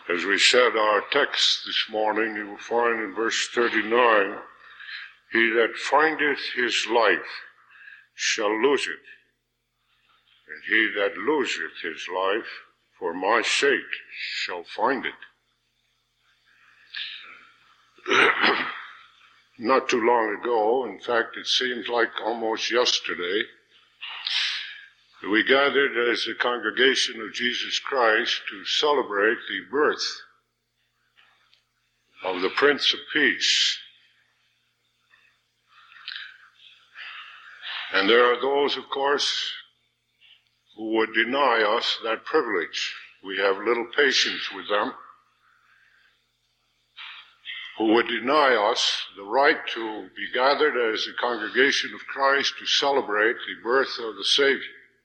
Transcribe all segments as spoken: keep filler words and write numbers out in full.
As we said, our text this morning, you will find in verse thirty-nine, "He that findeth his life shall lose it, and he that loseth his life for my sake shall find it." Not too long ago, in fact, it seems like almost yesterday, we gathered as a congregation of Jesus Christ to celebrate the birth of the Prince of Peace. And there are those, of course, who would deny us that privilege. We have little patience with them, who would deny us the right to be gathered as a congregation of Christ to celebrate the birth of the Savior.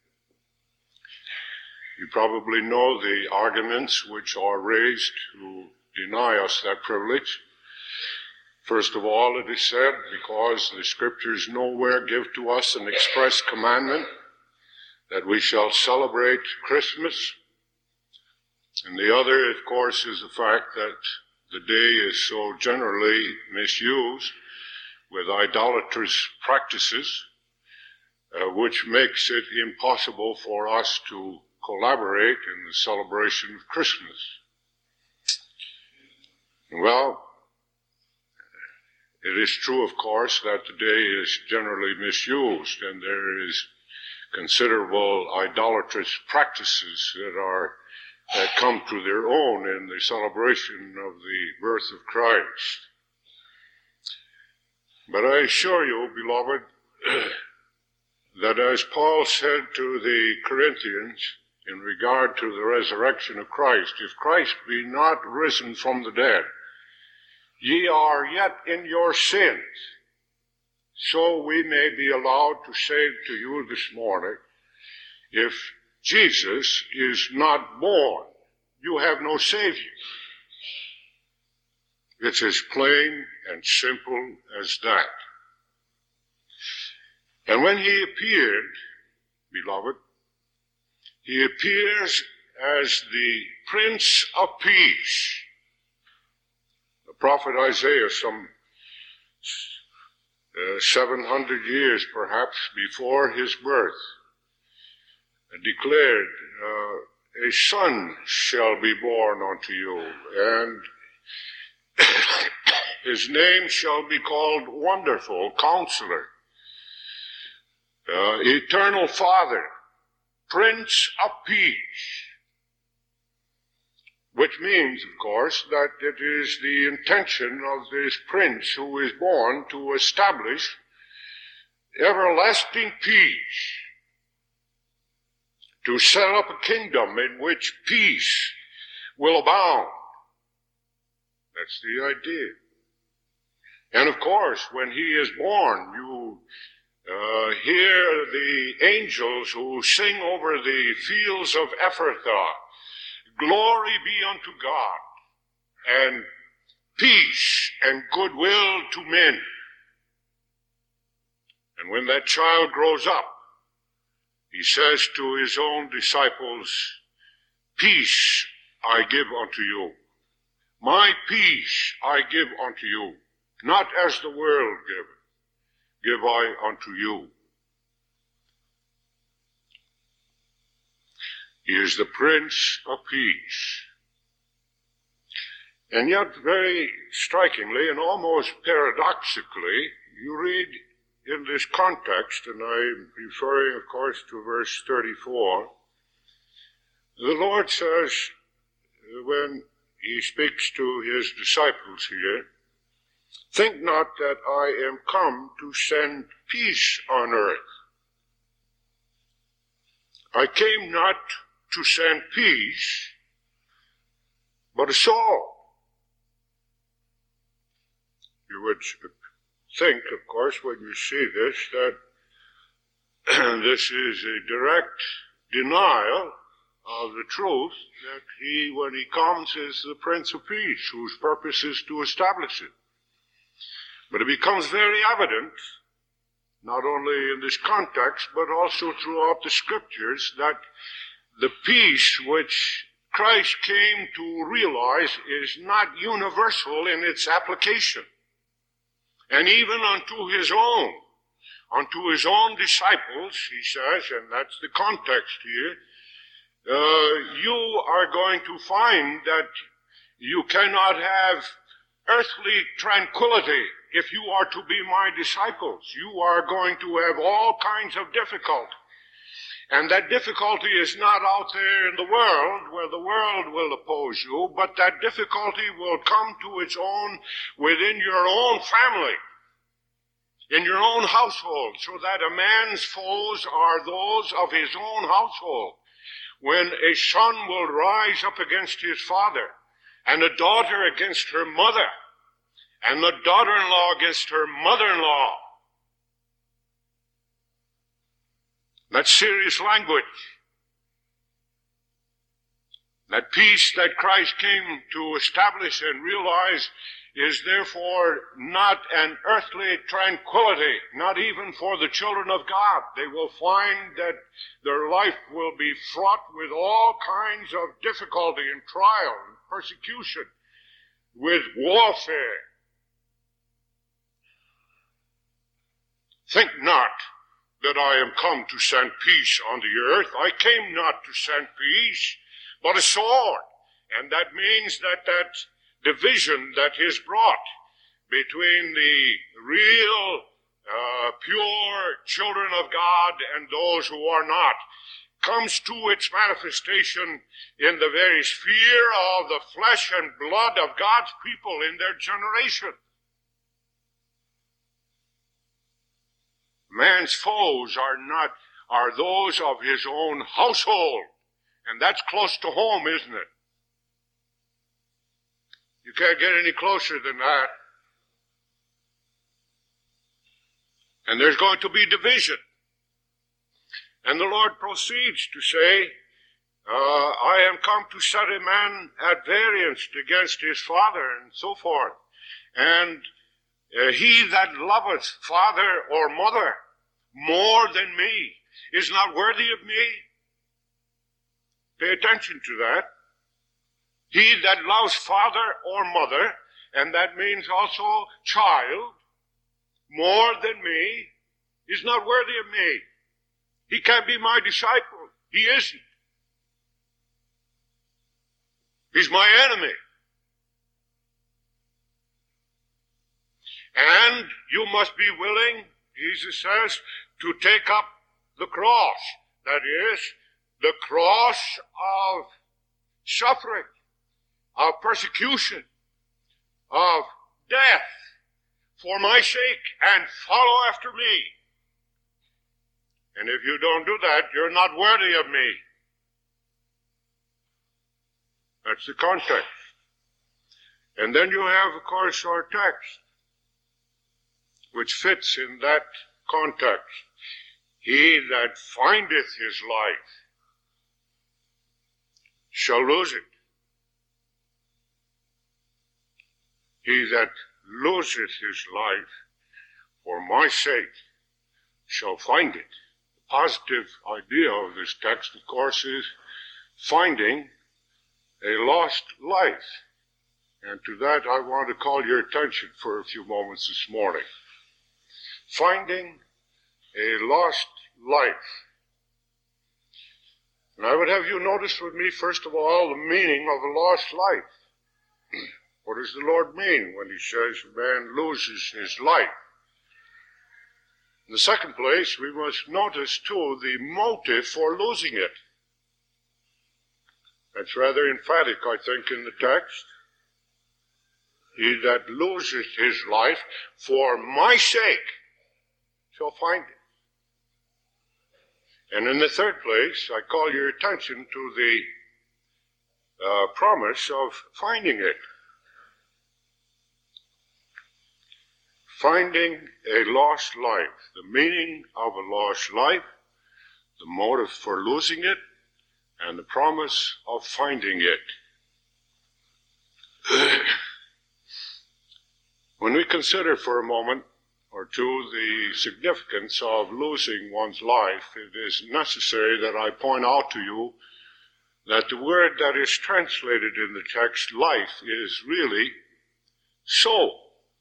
You probably know the arguments which are raised to deny us that privilege. First of all, it is said, because the Scriptures nowhere give to us an express commandment that we shall celebrate Christmas. And the other, of course, is the fact that the day is so generally misused with idolatrous practices, uh, which makes it impossible for us to collaborate in the celebration of Christmas. Well, it is true, of course, that the day is generally misused, and there is considerable idolatrous practices that are that come to their own in the celebration of the birth of Christ. But I assure you, beloved, that as Paul said to the Corinthians in regard to the resurrection of Christ, if Christ be not risen from the dead, ye are yet in your sins. So we may be allowed to say to you this morning, if Jesus is not born, you have no Savior. It's as plain and simple as that. And when he appeared, beloved, he appears as the Prince of Peace. The prophet Isaiah, some uh, seven hundred years perhaps before his birth, declared, uh, a son shall be born unto you, and his name shall be called Wonderful Counselor, uh, Eternal Father, Prince of Peace. Which means, of course, that it is the intention of this prince who is born to establish everlasting peace, to set up a kingdom in which peace will abound. That's the idea. And of course, when he is born, you uh, hear the angels who sing over the fields of Ephrathah, "Glory be unto God, and peace and goodwill to men." And when that child grows up, he says to his own disciples, "Peace I give unto you. My peace I give unto you. Not as the world giveth, give I unto you." He is the Prince of Peace. And yet, very strikingly and almost paradoxically, you read in this context, and I'm referring, of course, to verse thirty-four, the Lord says, when he speaks to his disciples here, "Think not that I am come to send peace on earth. I came not to send peace, but a sword." You would think, of course, when you see this, that this is a direct denial of the truth that he, when he comes, is the Prince of Peace, whose purpose is to establish it. But it becomes very evident, not only in this context, but also throughout the Scriptures, that the peace which Christ came to realize is not universal in its application. And even unto his own, unto his own disciples, he says, and that's the context here, uh, you are going to find that you cannot have earthly tranquility if you are to be my disciples. You are going to have all kinds of difficulty. And that difficulty is not out there in the world where the world will oppose you, but that difficulty will come to its own within your own family, in your own household, so that a man's foes are those of his own household. When a son will rise up against his father, and a daughter against her mother, and the daughter-in-law against her mother-in-law. That's serious language. That peace that Christ came to establish and realize is therefore not an earthly tranquility, not even for the children of God. They will find that their life will be fraught with all kinds of difficulty and trial and persecution, with warfare. Think not that I am come to send peace on the earth. I came not to send peace, but a sword. And that means that that division that is brought between the real, uh, pure children of God and those who are not comes to its manifestation in the very sphere of the flesh and blood of God's people in their generation. Man's foes are not, are those of his own household. And that's close to home, isn't it? You can't get any closer than that. And there's going to be division. And the Lord proceeds to say, uh, I am come to set a man at variance against his father, and so forth. And uh, he that loveth father or mother more than me is not worthy of me. Pay attention to that. He that loves father or mother, and that means also child, more than me, is not worthy of me. He can't be my disciple. He isn't. He's my enemy. And you must be willing, Jesus says, to take up the cross. That is, the cross of suffering, of persecution, of death for my sake, and follow after me. And if you don't do that, you're not worthy of me. That's the context. And then you have, of course, our text, which fits in that context. He that findeth his life shall lose it. He that loseth his life for my sake shall find it. The positive idea of this text, of course, is finding a lost life. And to that I want to call your attention for a few moments this morning. Finding a lost life. And I would have you notice with me, first of all, the meaning of a lost life. What does the Lord mean when he says a man loses his life? In the second place, we must notice, too, the motive for losing it. That's rather emphatic, I think, in the text. He that loses his life for my sake shall find it. And in the third place, I call your attention to the uh, promise of finding it. Finding a lost life, the meaning of a lost life, the motive for losing it, and the promise of finding it. When we consider for a moment or two the significance of losing one's life, it is necessary that I point out to you that the word that is translated in the text, life, is really soul.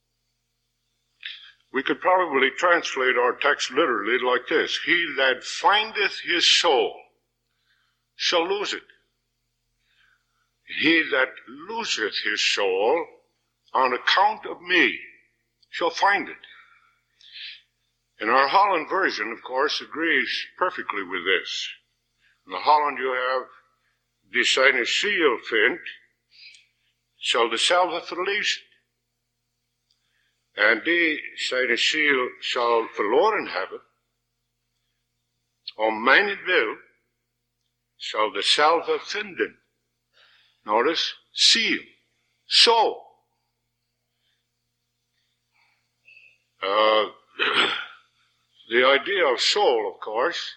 We could probably translate our text literally like this: he that findeth his soul shall lose it. He that loseth his soul on account of me shall find it. And our Holland version, of course, agrees perfectly with this. In the Holland you have, die seine ziel vindt, zal dezelfde verliezen. En die zijn ziel zal verloren hebben, om mijnentwil zal dezelfde vinden. Notice, ziel, soul. Uh, the idea of soul, of course,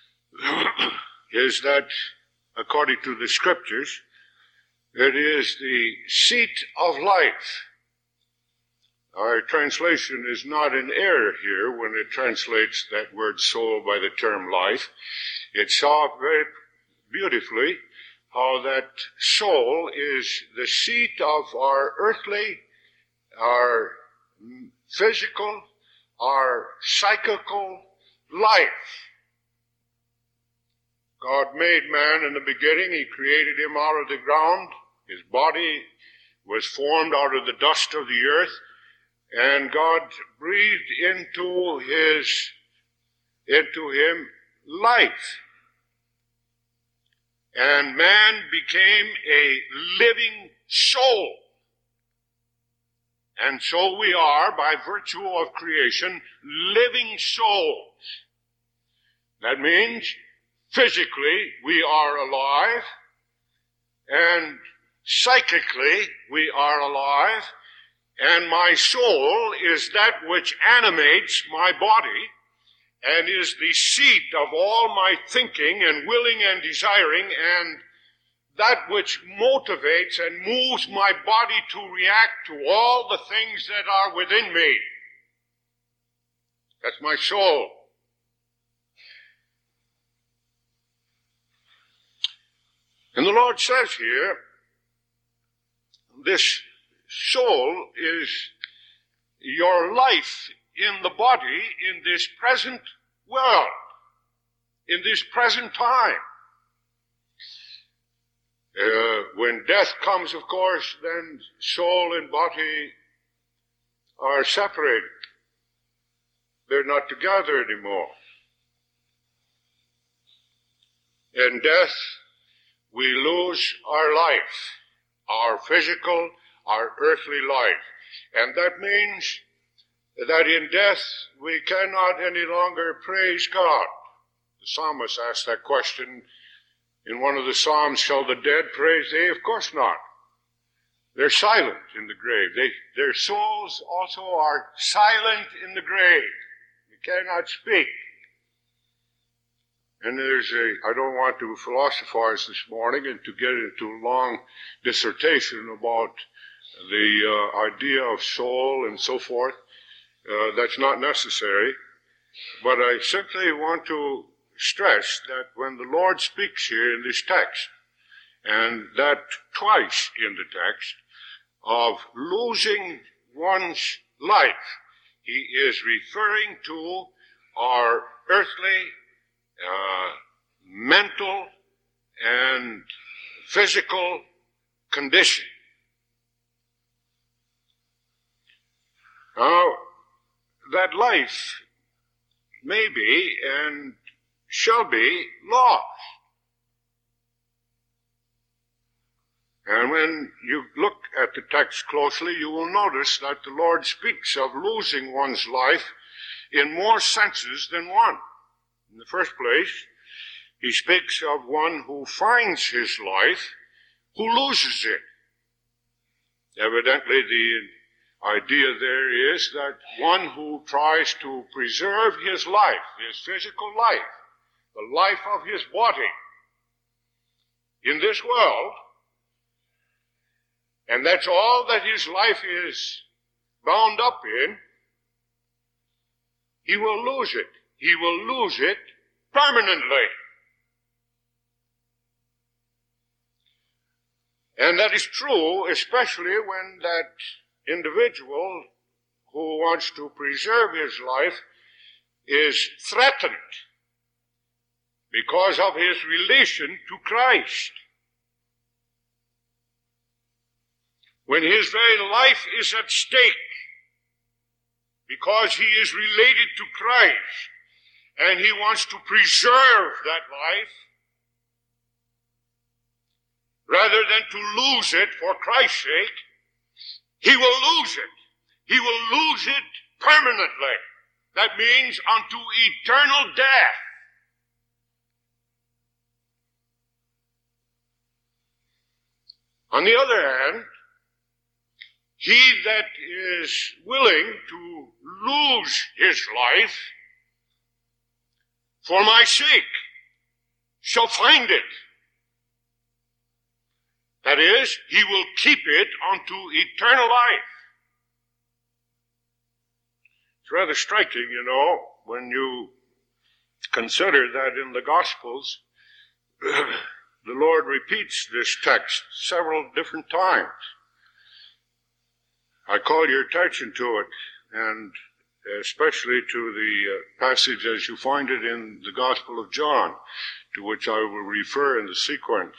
is that, according to the scriptures, it is the seat of life. Our translation is not in error here when it translates that word soul by the term life. It saw very beautifully how that soul is the seat of our earthly, our physical, our psychical life. God made man in the beginning. He created him out of the ground. His body was formed out of the dust of the earth. And God breathed into his, into him life. And man became a living soul. And so we are, by virtue of creation, living souls. That means physically we are alive, and psychically we are alive, and my soul is that which animates my body and is the seat of all my thinking and willing and desiring, and that which motivates and moves my body to react to all the things that are within me. That's my soul. And the Lord says here, this soul is your life in the body in this present world, in this present time. Uh, when death comes, of course, then soul and body are separated. They're not together anymore. In death, we lose our life, our physical, our earthly life. And that means that in death we cannot any longer praise God. The psalmist asked that question in one of the Psalms, shall the dead praise thee? Of course not. They're silent in the grave. They, their souls also are silent in the grave. You cannot speak. And there's a, I don't want to philosophize this morning and to get into a long dissertation about the uh, idea of soul and so forth. Uh, that's not necessary. But I simply want to stress that when the Lord speaks here in this text, and that twice in the text, of losing one's life, he is referring to our earthly, uh, mental, and physical condition. Now, that life may be and shall be lost. And when you look at the text closely, you will notice that the Lord speaks of losing one's life in more senses than one. In the first place, he speaks of one who finds his life, who loses it. Evidently, the idea there is that one who tries to preserve his life, his physical life, the life of his body in this world, and that's all that his life is bound up in, he will lose it. He will lose it permanently. And that is true, especially when that individual who wants to preserve his life is threatened because of his relation to Christ. When his very life is at stake because he is related to Christ and he wants to preserve that life rather than to lose it for Christ's sake, he will lose it. He will lose it permanently. That means unto eternal death. On the other hand, he that is willing to lose his life for my sake shall find it. That is, he will keep it unto eternal life. It's rather striking, you know, when you consider that in the Gospels, the Lord repeats this text several different times. I call your attention to it, and especially to the uh, passage as you find it in the Gospel of John, to which I will refer in the sequence.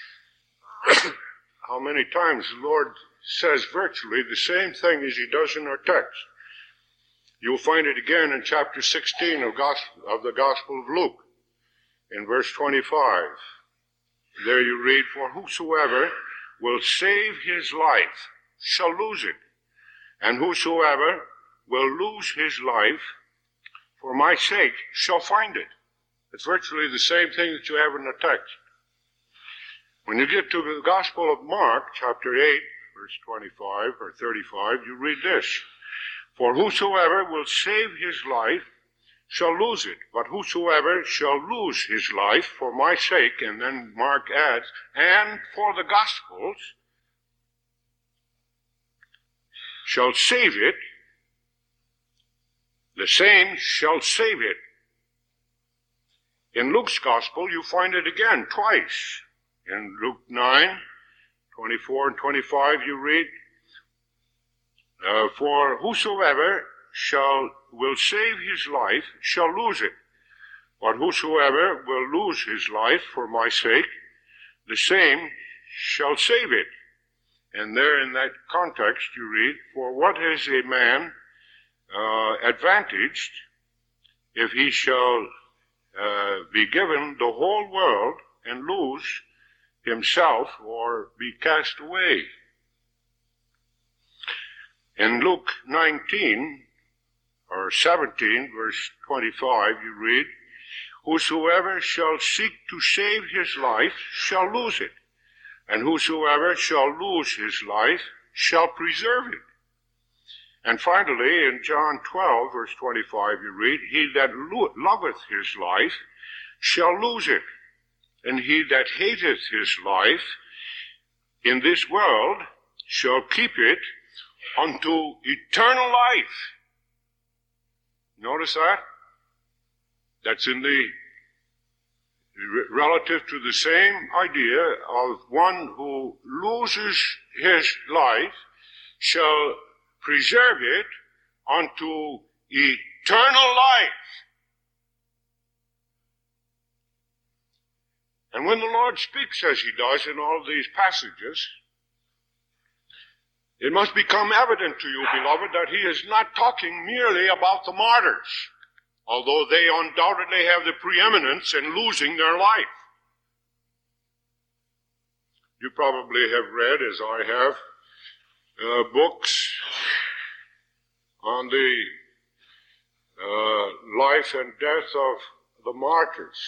How many times the Lord says virtually the same thing as he does in our text. You'll find it again in chapter sixteen of, gospel, of the Gospel of Luke, in verse twenty-five. There you read, "For whosoever will save his life shall lose it, and whosoever will lose his life for my sake shall find it." It's virtually the same thing that you have in the text. When you get to the Gospel of Mark, chapter eight, verse twenty-five or thirty-five, you read this. "For whosoever will save his life shall lose it, but whosoever shall lose his life for my sake," and then Mark adds, "and for the Gospels, shall save it, the same shall save it." In Luke's Gospel, you find it again twice. In Luke nine, twenty-four and twenty-five, you read, uh, "For whosoever shall will save his life shall lose it, but whosoever will lose his life for my sake, the same shall save it." And there in that context you read, "For what is a man uh, advantaged if he shall uh, be given the whole world and lose himself or be cast away?" In Luke nineteen or seventeen, verse twenty-five, you read, "Whosoever shall seek to save his life shall lose it, and whosoever shall lose his life shall preserve it." And finally, in John twelve, verse twenty-five, you read, "He that lo- loveth his life shall lose it, and he that hateth his life in this world shall keep it unto eternal life." Notice that? That's in the relative to the same idea of one who loses his life shall preserve it unto eternal life. And when the Lord speaks as he does in all these passages, it must become evident to you, beloved, that he is not talking merely about the martyrs, although they undoubtedly have the preeminence in losing their life. You probably have read, as I have, uh, books on the uh, life and death of the martyrs.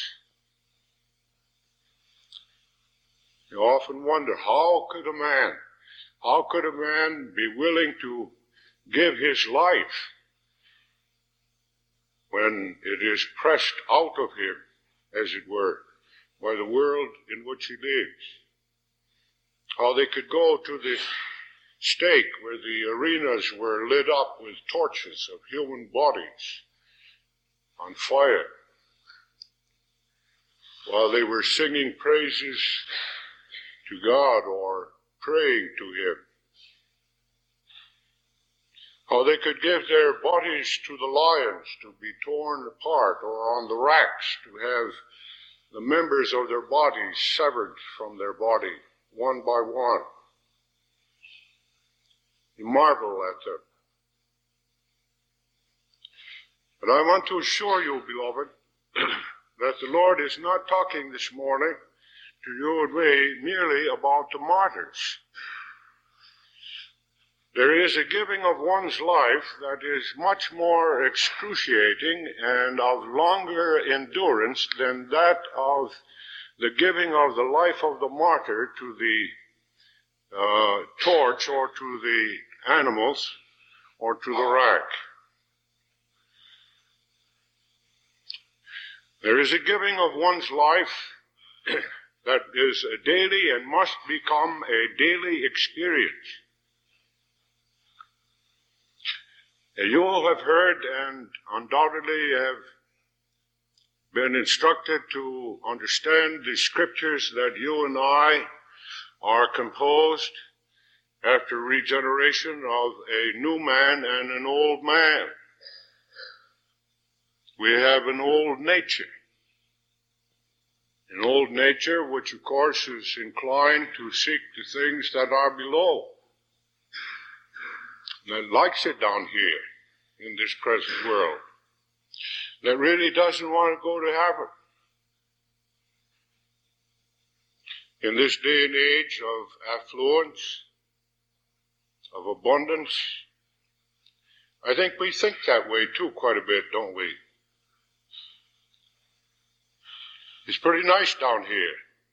You often wonder, how could a man, how could a man be willing to give his life when it is pressed out of him, as it were, by the world in which he lives? How they could go to the stake where the arenas were lit up with torches of human bodies on fire, while they were singing praises to God or praying to him. How they could give their bodies to the lions to be torn apart, or on the racks to have the members of their bodies severed from their body, one by one. You marvel at them. But I want to assure you, beloved, that the Lord is not talking this morning to you and me merely about the martyrs. There is a giving of one's life that is much more excruciating and of longer endurance than that of the giving of the life of the martyr to the uh, torch or to the animals or to the rack. There is a giving of one's life that is a daily and must become a daily experience. You have heard and undoubtedly have been instructed to understand the scriptures that you and I are composed after regeneration of a new man and an old man. We have an old nature. An old nature which of course is inclined to seek the things that are below. That likes it down here in this present world. That really doesn't want to go to heaven. In this day and age of affluence, of abundance, I think we think that way too quite a bit, don't we? It's pretty nice down here.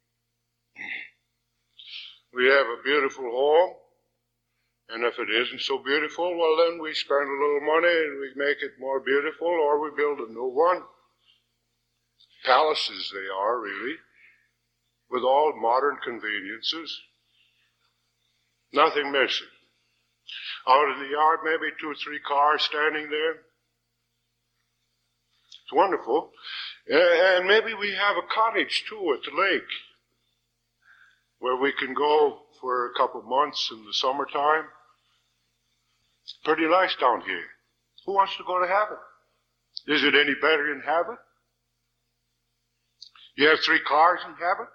We have a beautiful home, and if it isn't so beautiful, well then we spend a little money and we make it more beautiful, or we build a new one. Palaces they are, really, with all modern conveniences. Nothing missing. Out in the yard, maybe two or three cars standing there. It's wonderful. And maybe we have a cottage too at the lake where we can go for a couple of months in the summertime. Pretty nice down here. Who wants to go to heaven? Is it any better in heaven? You have three cars in heaven?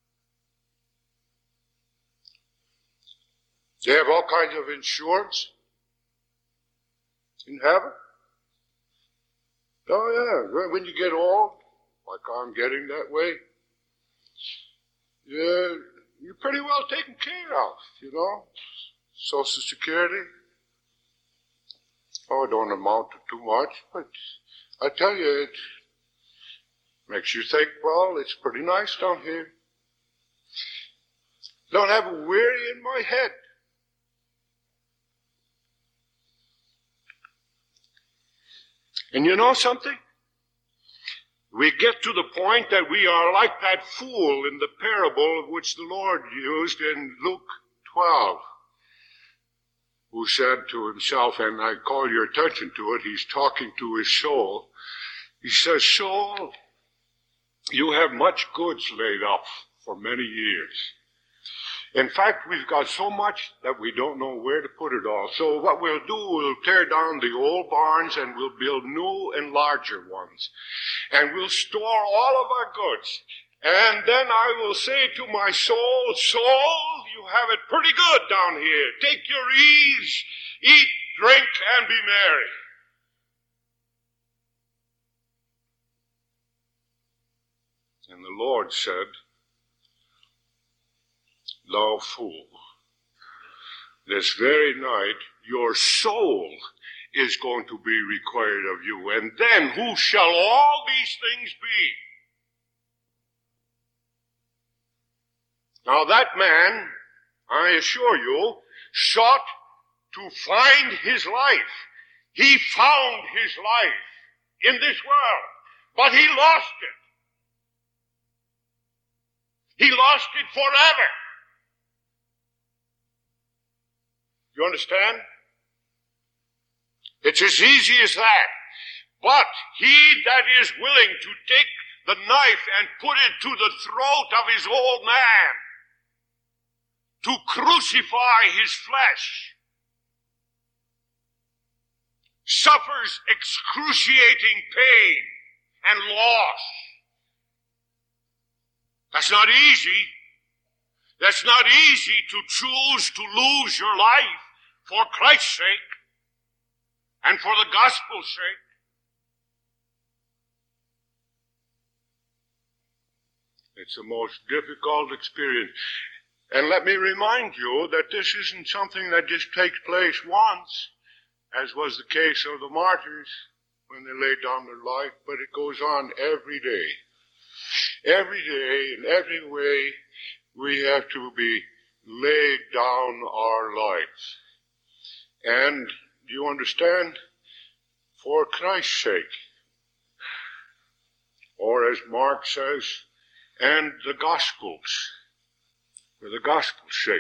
They have all kinds of insurance in heaven? Oh yeah, when you get old, like I'm getting that way, yeah, you're pretty well taken care of, you know. Social Security. Oh, it don't amount to too much, but I tell you, it makes you think, well, it's pretty nice down here. Don't have a worry in my head. And you know something? We get to the point that we are like that fool in the parable of which the Lord used in Luke twelve, who said to himself, and I call your attention to it, he's talking to his soul. He says, soul, you have much goods laid up for many years. In fact, we've got so much that we don't know where to put it all. So what we'll do, we'll tear down the old barns and we'll build new and larger ones. And we'll store all of our goods. And then I will say to my soul, soul, you have it pretty good down here. Take your ease, eat, drink, and be merry. And the Lord said, thou fool, this very night your soul is going to be required of you, and then who shall all these things be? Now that man, I assure you, sought to find his life. He found his life in this world, but he lost it. He lost it forever. You understand? It's as easy as that. But he that is willing to take the knife and put it to the throat of his old man, to crucify his flesh, suffers excruciating pain and loss. That's not easy. That's not easy to choose to lose your life for Christ's sake and for the gospel's sake. It's the most difficult experience. And let me remind you that this isn't something that just takes place once, as was the case of the martyrs when they laid down their life, but it goes on every day. Every day, in every way, we have to be laid down our lives. And do you understand? For Christ's sake. Or as Mark says, and the gospel's, for the gospel's sake,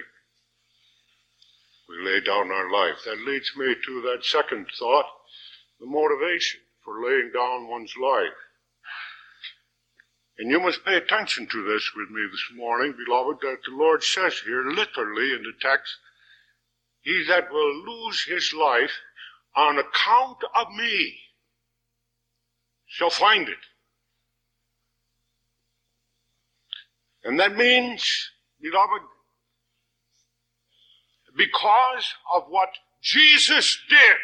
we lay down our life. That leads me to that second thought, the motivation for laying down one's life. And you must pay attention to this with me this morning, beloved, that the Lord says here, literally in the text, he that will lose his life on account of me shall find it. And that means, beloved, because of what Jesus did,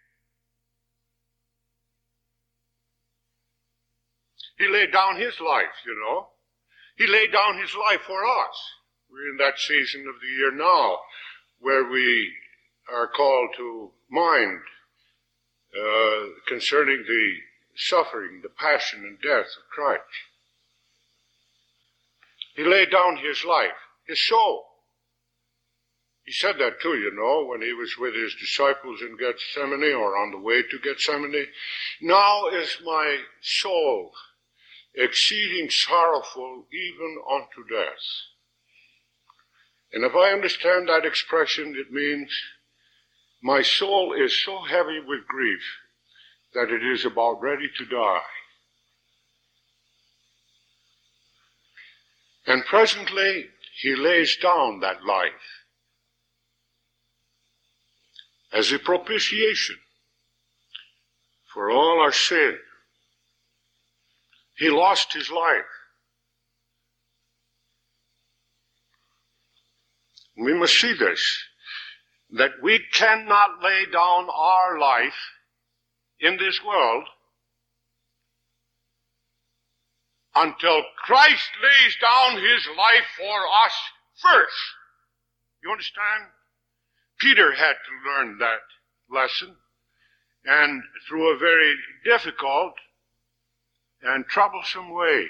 he laid down his life, you know. He laid down his life for us. We're in that season of the year now where we are called to mind uh, concerning the suffering, the passion and death of Christ. He laid down his life, his soul. He said that too, you know, when he was with his disciples in Gethsemane or on the way to Gethsemane. Now is my soul exceeding sorrowful even unto death. And if I understand that expression, it means my soul is so heavy with grief that it is about ready to die. And presently, he lays down that life as a propitiation for all our sin. He lost his life. We must see this, that we cannot lay down our life in this world until Christ lays down his life for us first. You understand? Peter had to learn that lesson, and through a very difficult and troublesome way.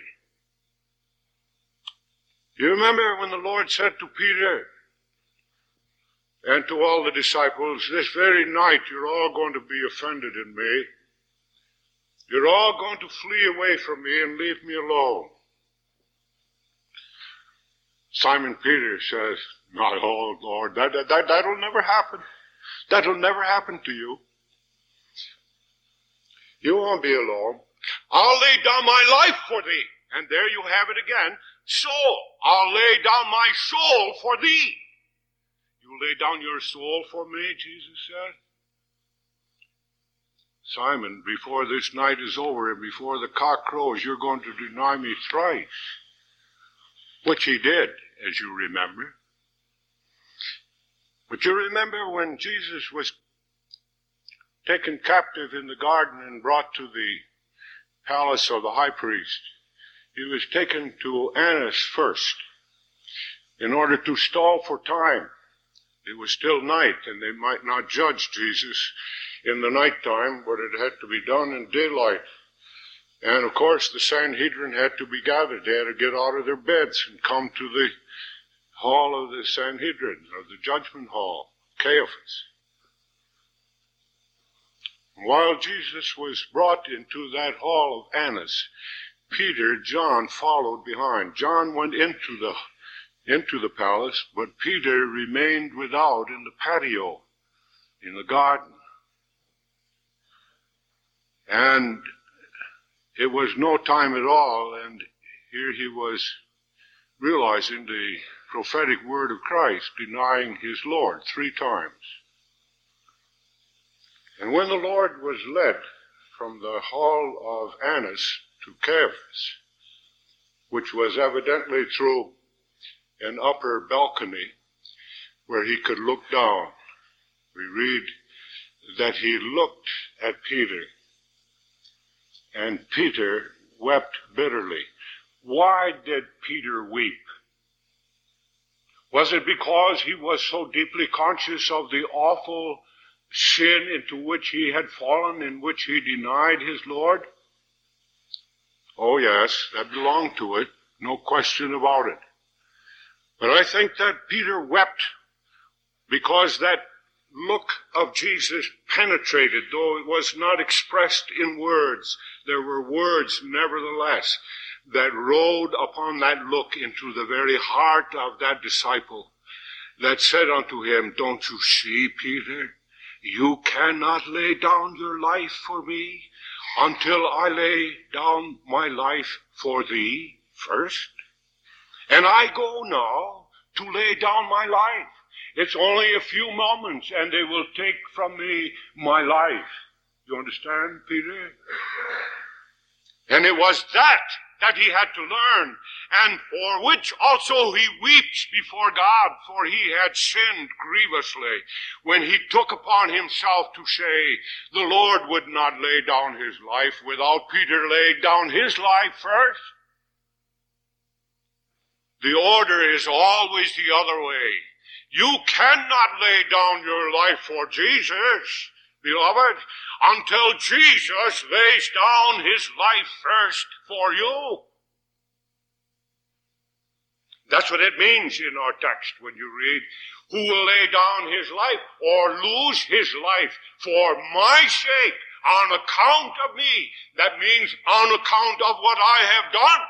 You remember when the Lord said to Peter and to all the disciples, this very night you're all going to be offended in me. You're all going to flee away from me and leave me alone. Simon Peter says, not all, Lord. That, that, that, that'll never happen. That'll never happen to you. You won't be alone. I'll lay down my life for thee. And there you have it again. Soul. I'll lay down my soul for thee. You lay down your soul for me, Jesus said. Simon, before this night is over and before the cock crows, you're going to deny me thrice. Which he did, as you remember. But you remember when Jesus was taken captive in the garden and brought to the palace of the high priest. He was taken to Annas first in order to stall for time. It was still night, and they might not judge Jesus in the nighttime, but it had to be done in daylight. And of course, the Sanhedrin had to be gathered. They had to get out of their beds and come to the hall of the Sanhedrin, or the judgment hall, Caiaphas. While Jesus was brought into that hall of Annas, Peter, John followed behind. John went into the into the palace, but Peter remained without in the patio, in the garden. And it was no time at all, and here he was realizing the prophetic word of Christ, denying his Lord three times. And when the Lord was led from the hall of Annas to Caiaphas, which was evidently through an upper balcony where he could look down, we read that he looked at Peter, and Peter wept bitterly. Why did Peter weep? Was it because he was so deeply conscious of the awful sin into which he had fallen, in which he denied his Lord? Oh yes, that belonged to it, no question about it. But I think that Peter wept because that look of Jesus penetrated, though it was not expressed in words. There were words, nevertheless, that rode upon that look into the very heart of that disciple, that said unto him, don't you see, Peter, you cannot lay down your life for me until I lay down my life for thee first. And I go now to lay down my life. It's only a few moments, and they will take from me my life. You understand, Peter? And it was that that he had to learn, and for which also he weeps before God, for he had sinned grievously when he took upon himself to say, the Lord would not lay down his life without Peter laying down his life first. The order is always the other way. You cannot lay down your life for Jesus, beloved, until Jesus lays down his life first for you. That's what it means in our text when you read, who will lay down his life or lose his life for my sake on account of me. That means on account of what I have done.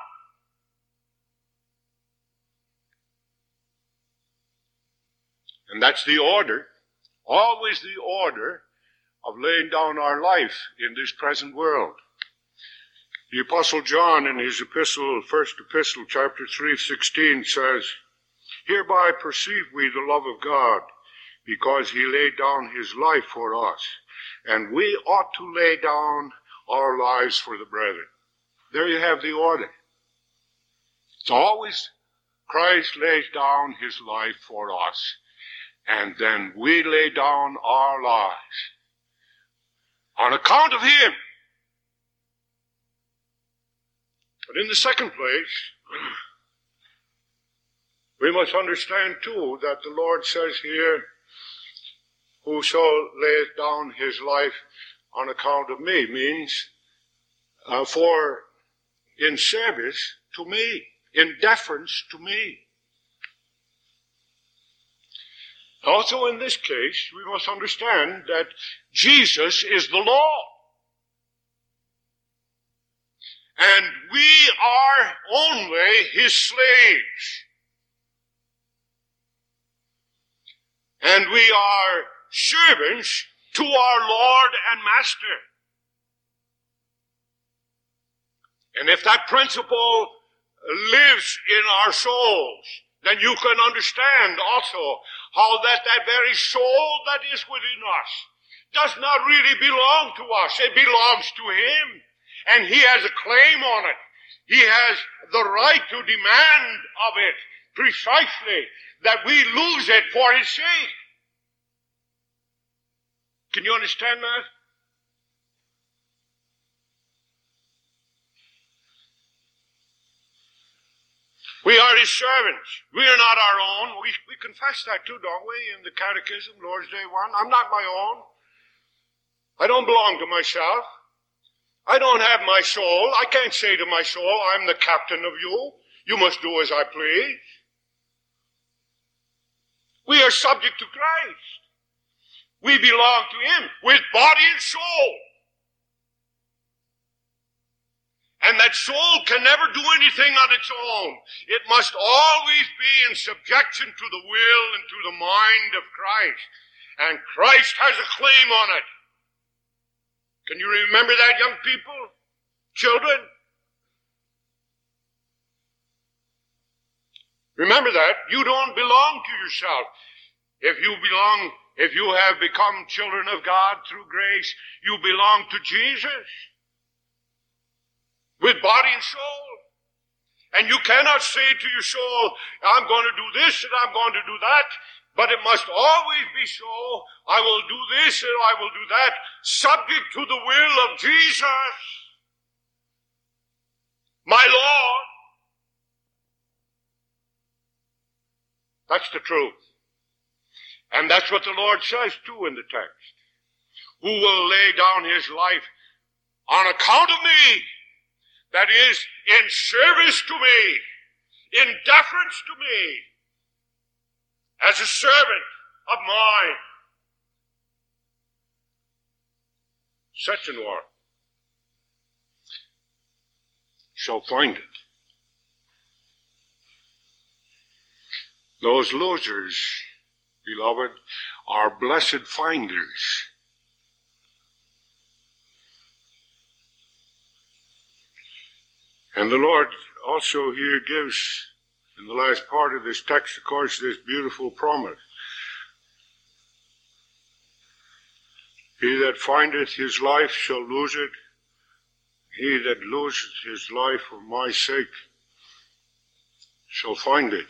And that's the order, always the order of laying down our life in this present world. The Apostle John in his epistle, first epistle, chapter three, sixteen says, hereby perceive we the love of God, because he laid down his life for us, and we ought to lay down our lives for the brethren. There you have the order. It's always Christ lays down his life for us, and then we lay down our lives on account of him. But in the second place, we must understand too that the Lord says here, whoso layeth down his life on account of me, means uh, for in service to me, in deference to me. Also in this case, we must understand that Jesus is the law. And we are only his slaves. And we are servants to our Lord and Master. And if that principle lives in our souls, then you can understand also how that that very soul that is within us does not really belong to us. It belongs to him. And he has a claim on it. He has the right to demand of it precisely that we lose it for his sake. Can you understand that? We are his servants. We are not our own. We, we confess that too, don't we, in the Catechism, Lord's Day one. I'm not my own. I don't belong to myself. I don't have my soul. I can't say to my soul, I'm the captain of you. You must do as I please. We are subject to Christ. We belong to him with body and soul. And that soul can never do anything on its own. It must always be in subjection to the will and to the mind of Christ. And Christ has a claim on it. Can you remember that, young people? Children? Remember that. You don't belong to yourself. If you belong, if you have become children of God through grace, you belong to Jesus with body and soul. And you cannot say to your soul, I'm going to do this and I'm going to do that, but it must always be so. I will do this and I will do that, subject to the will of Jesus, my Lord. That's the truth. And that's what the Lord says too in the text. Who will lay down his life on account of me? That is, in service to me, in deference to me, as a servant of mine. Such an one shall find it. Those losers, beloved, are blessed finders. And the Lord also here gives, in the last part of this text, of course, this beautiful promise. He that findeth his life shall lose it. He that loseth his life for my sake shall find it.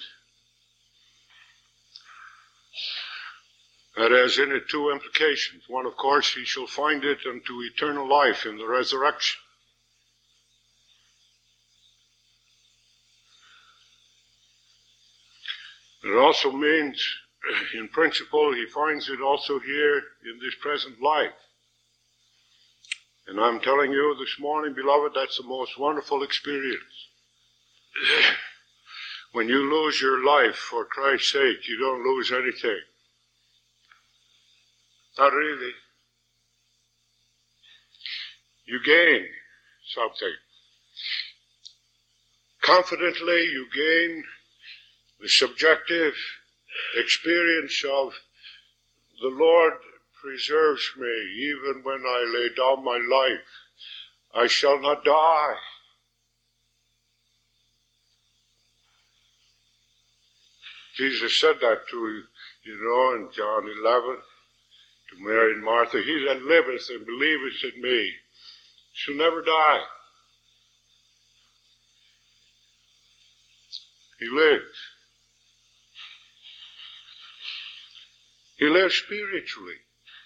That has in it two implications. One, of course, he shall find it unto eternal life in the resurrection. It also means, in principle, he finds it also here in this present life. And I'm telling you this morning, beloved, that's the most wonderful experience. When you lose your life for Christ's sake, you don't lose anything. Not really. You gain something. Confidently, you gain the subjective experience of the Lord preserves me even when I lay down my life. I shall not die. Jesus said that to, you know, in John eleven, to Mary and Martha, he that liveth and believeth in me shall never die. He lives. He lives spiritually.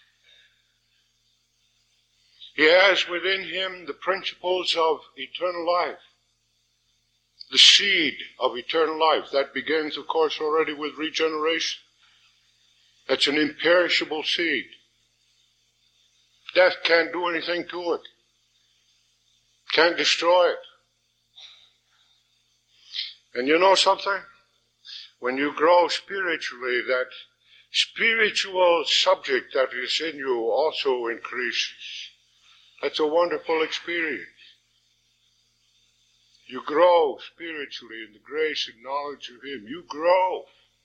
He has within him the principles of eternal life, the seed of eternal life. That begins, of course, already with regeneration. That's an imperishable seed. Death can't do anything to it. Can't destroy it. And you know something? When you grow spiritually, that spiritual subject that is in you also increases. That's a wonderful experience. You grow spiritually in the grace and knowledge of him. You grow.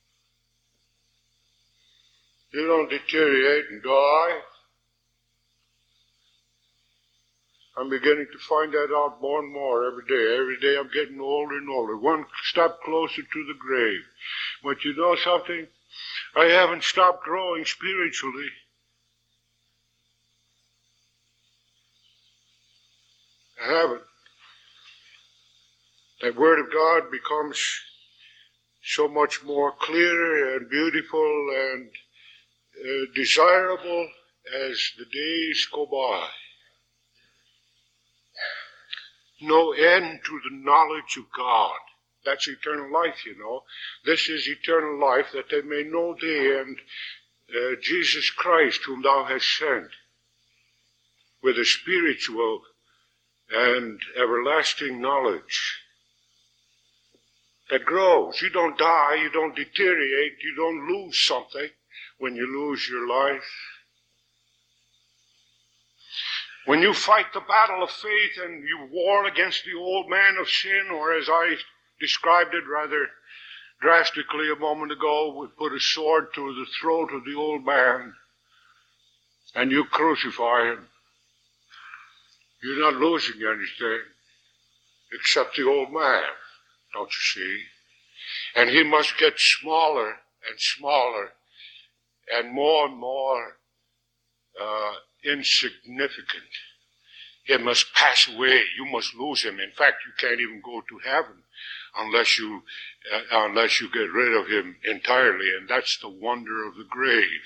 You don't deteriorate and die. I'm beginning to find that out more and more every day. Every day I'm getting older and older. One step closer to the grave. But you know something? I haven't stopped growing spiritually. I haven't. That Word of God becomes so much more clear and beautiful and uh, desirable as the days go by. No end to the knowledge of God. That's eternal life, you know. This is eternal life, that they may know thee and uh, Jesus Christ, whom thou hast sent, with a spiritual and everlasting knowledge that grows. You don't die, you don't deteriorate, you don't lose something when you lose your life. When you fight the battle of faith and you war against the old man of sin, or as I described it rather drastically a moment ago, we put a sword to the throat of the old man and you crucify him. You're not losing anything except the old man, don't you see? And he must get smaller and smaller and more and more uh, insignificant. He must pass away. You must lose him. In fact, you can't even go to heaven unless you uh, unless you get rid of him entirely. And that's the wonder of the grave.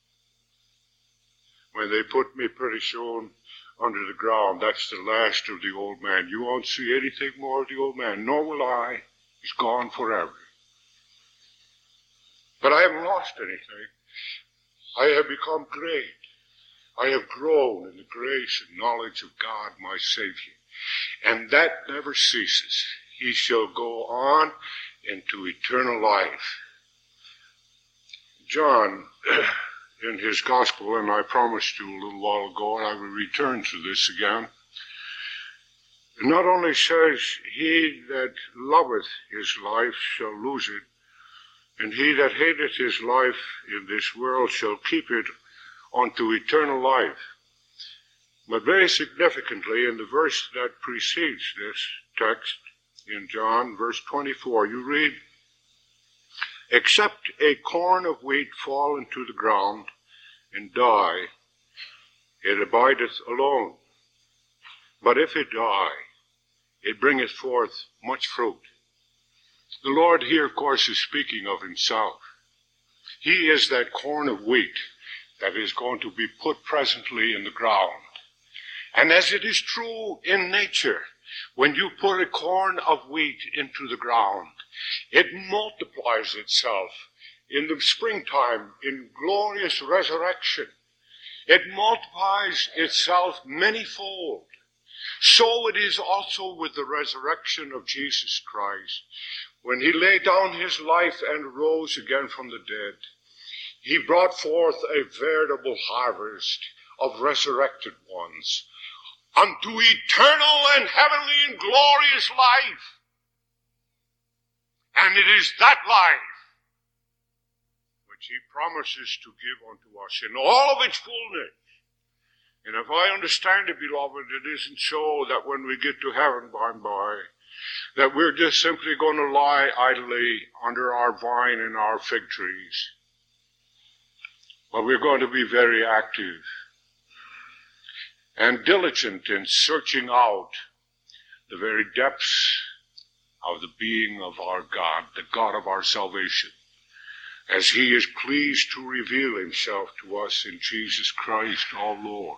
When they put me pretty soon under the ground, that's the last of the old man. You won't see anything more of the old man, nor will I. He's gone forever. But I haven't lost anything. I have become great. I have grown in the grace and knowledge of God, my Savior. And that never ceases. He shall go on into eternal life. John, in his gospel, and I promised you a little while ago, and I will return to this again, not only says, he that loveth his life shall lose it, and he that hateth his life in this world shall keep it unto eternal life. But very significantly, in the verse that precedes this text, in John, verse twenty-four, you read, except a corn of wheat fall into the ground and die, it abideth alone. But if it die, it bringeth forth much fruit. The Lord here, of course, is speaking of himself. He is that corn of wheat that is going to be put presently in the ground. And as it is true in nature, when you put a corn of wheat into the ground, it multiplies itself in the springtime in glorious resurrection. It multiplies itself manyfold. So it is also with the resurrection of Jesus Christ. When he laid down his life and rose again from the dead, he brought forth a veritable harvest of resurrected ones unto eternal and heavenly and glorious life. And it is that life which he promises to give unto us in all of its fullness. And if I understand it, beloved, it isn't so that when we get to heaven by and by, that we're just simply going to lie idly under our vine and our fig trees. But we're going to be very active and diligent in searching out the very depths of the being of our God, the God of our salvation, as he is pleased to reveal himself to us in Jesus Christ our Lord.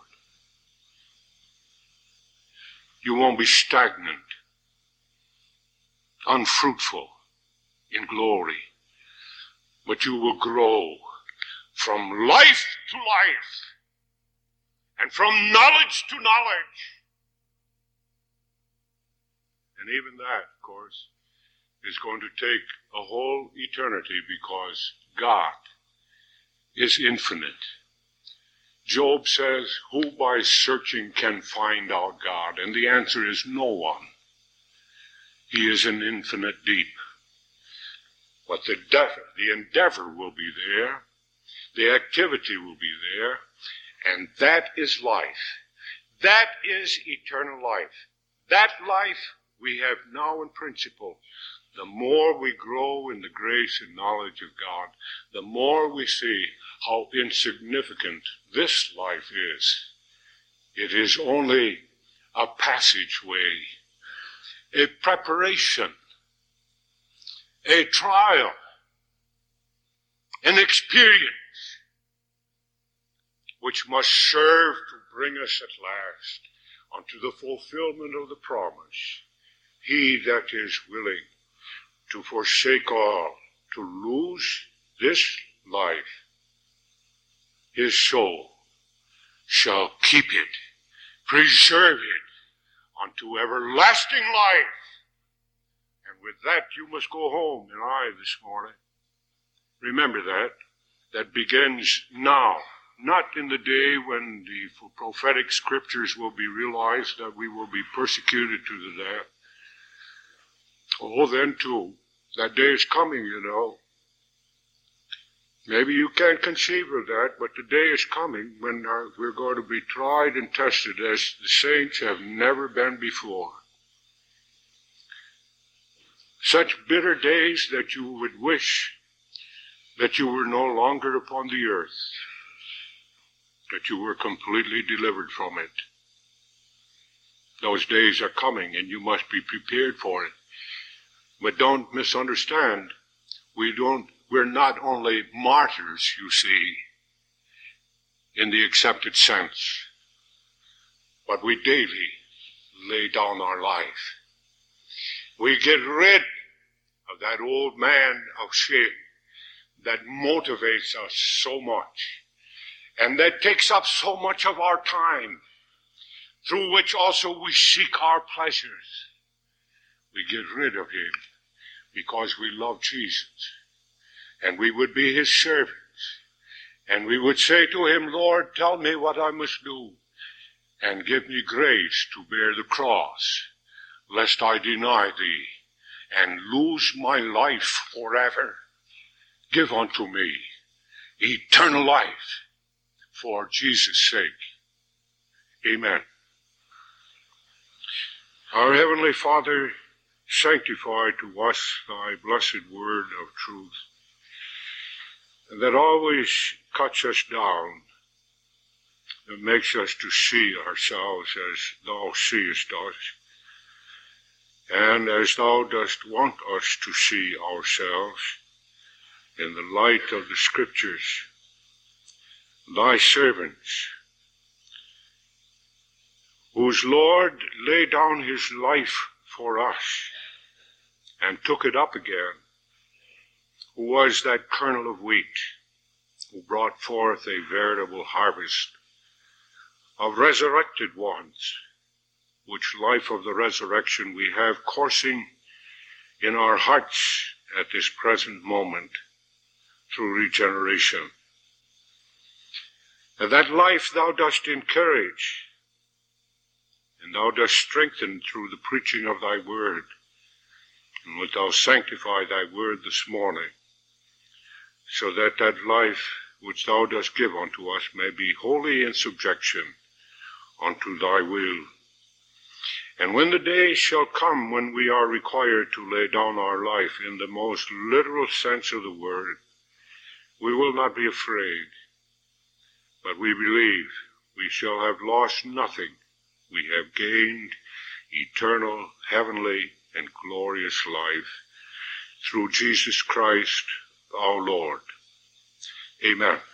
You won't be stagnant, unfruitful in glory, but you will grow from life to life and from knowledge to knowledge. And even that, of course, is going to take a whole eternity because God is infinite. Job says, who by searching can find out God? And the answer is no one. He is an infinite deep. But the, def- the endeavor will be there. The activity will be there. And that is life. That is eternal life. That life we have now in principle. The more we grow in the grace and knowledge of God, the more we see how insignificant this life is. It is only a passageway, a preparation, a trial, an experience which must serve to bring us at last unto the fulfillment of the promise. He that is willing to forsake all, to lose this life, his soul shall keep it, preserve it unto everlasting life. And with that you must go home and I this morning. Remember that. That begins now, not in the day when the prophetic scriptures will be realized that we will be persecuted to the death. Oh, then too, that day is coming, you know. Maybe you can't conceive of that, but the day is coming when uh, we're going to be tried and tested as the saints have never been before. such bitter days that you would wish that you were no longer upon the earth, that you were completely delivered from it. Those days are coming, and you must be prepared for it. But don't misunderstand. We don't, we're not only martyrs, you see, in the accepted sense, but we daily lay down our life. We get rid of that old man of sin that motivates us so much, and that takes up so much of our time, through which also we seek our pleasures. We get rid of him because we love Jesus, and we would be his servants, and we would say to him, Lord, tell me what I must do, and give me grace to bear the cross, lest I deny thee and lose my life forever. Give unto me eternal life for Jesus' sake. Amen. Our Heavenly Father, sanctify to us thy blessed word of truth, that always cuts us down and makes us to see ourselves as thou seest us, and as thou dost want us to see ourselves in the light of the Scriptures. Thy servants, whose Lord laid down his life for us and took it up again, who was that kernel of wheat, who brought forth a veritable harvest of resurrected ones, which life of the resurrection we have coursing in our hearts at this present moment through regeneration. And that life thou dost encourage, and thou dost strengthen through the preaching of thy word, and wilt thou sanctify thy word this morning, so that that life which thou dost give unto us may be wholly in subjection unto thy will. And when the day shall come when we are required to lay down our life in the most literal sense of the word, we will not be afraid, but we believe we shall have lost nothing. We have gained eternal, heavenly, and glorious life through Jesus Christ our Lord. Amen.